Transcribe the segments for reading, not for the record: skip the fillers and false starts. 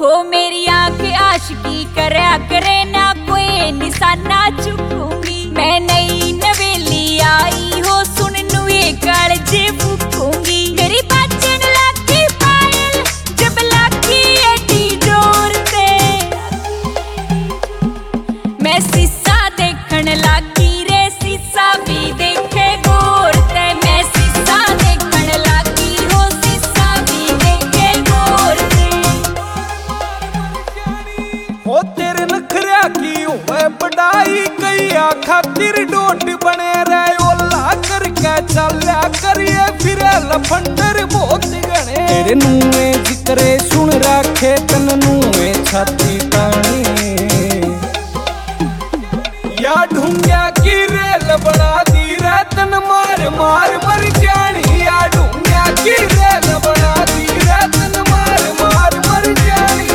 वो मेरी आंख आशिकी करया करे ना कोई निशाना चुकूंगी। मैं नई नवेली आई हो सुन नुए कालजे फूकूंगी। मेरी बाजन लागी पायल जब लागी एडी जोर से, मैं शीशा देखण लागी रे शीशा भी देखे गौर से। मैं शीशा देखण लागी हो शीशा भी देखे गौर से। हो तेरे नखरिया की होए बढ़ाई कईया खातिर डोट बने रहे ओला करके चल्या करिए फिरे लफंडर बहुत गणे। तेरे नुए जिक्रे सुन राखे तन नुए छाती तानी, या ढूंढिया की रेल बना दी रे तन मार मार मर जानी। या ढूंढिया की रेल बना दी रे तन मार मार मर जानी।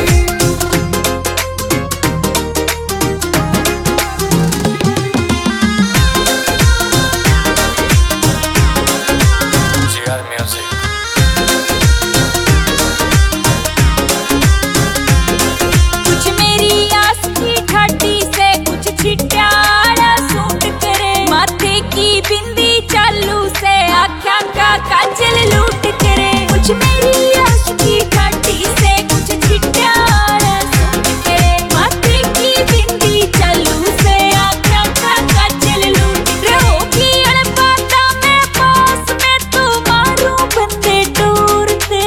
कुछ मेरी आस की ठाटी से कुछ छिट्याड़ा सूट करे, माथे की बिंदी चालू से आँखा का काजल लूट करे। कुछ मेरी आस की ठाटी से कुछ छिट्याड़ा सूट करे, माथे की बिंदी चालू से आँखा का काजल लूट करे। होगी अड़पाता मैं पास में तू मारूं बंदे टूरते।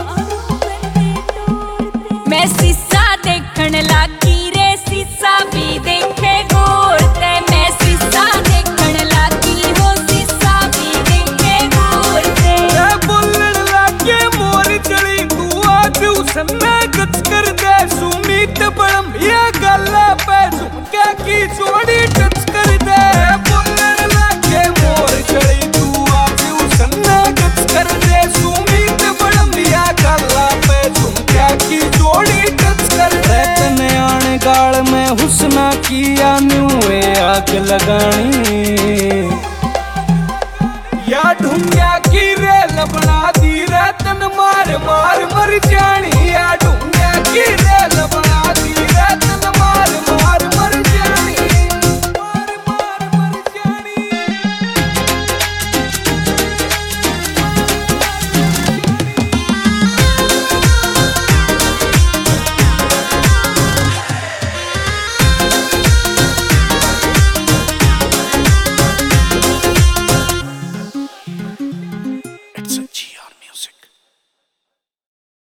मैं शीशा देखण लागी रे शीशा भी देखे गौर से। मैं शीशा देखण लागी हो शीशा भी देखे गौर से। बोलण लागे मोर चली तू आज उसने गच कर दे सुमीत बड़म ये गला पे झुमके की जोड़ी टच कर दे। बोलण लागे मोर चली तू आज उसने गच कर दे सुमीत बड़म ये गला पे झुमके की जोड़ी टच कर दे। तने आने गाल में हुस्ना किया न्यूए आग लगानी, या ढूंढिया की रेल बना दी रे तन मार मार मर जानी।